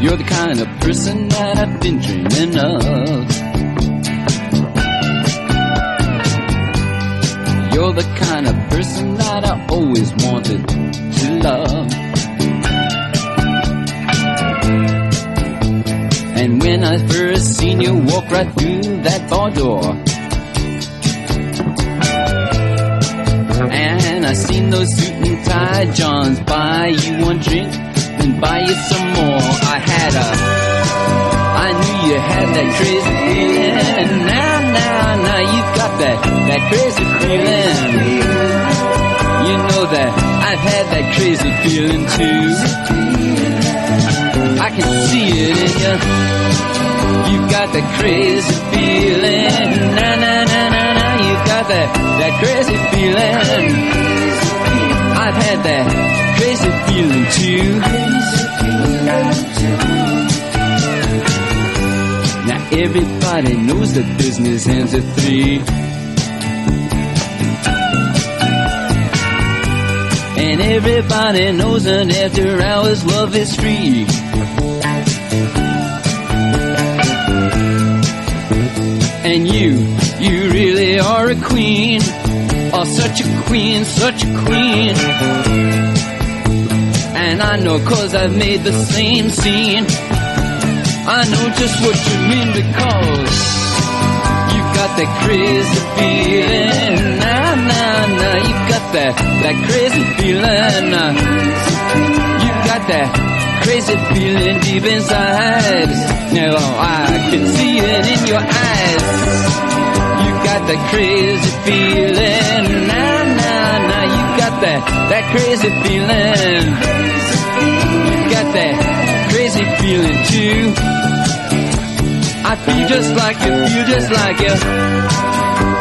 You're the kind of person that I've been dreaming of. You're the kind of person that I always wanted to love. And when I first seen you walk right through that bar door, and I seen those suit and tie Johns buy you one drink and buy you some more, I knew you had that crazy feeling. And now you've got that crazy feeling. You know that I've had that crazy feeling too. I can see it in you. You've got that crazy feeling. You've got that crazy feeling. I've had that crazy feeling too. Now everybody knows that business ends at 3. And everybody knows that after hours love is free. And you really are a queen. Oh, such a queen, such a queen. And I know 'cause I've made the same scene. I know just what you mean, because you've got that crazy feeling. You've got that crazy feeling. You've got that crazy feeling deep inside. Now I can see it in your eyes. You've got that crazy feeling. You've got that crazy feeling. You've got that crazy feeling too. I feel just like you, feel just like you.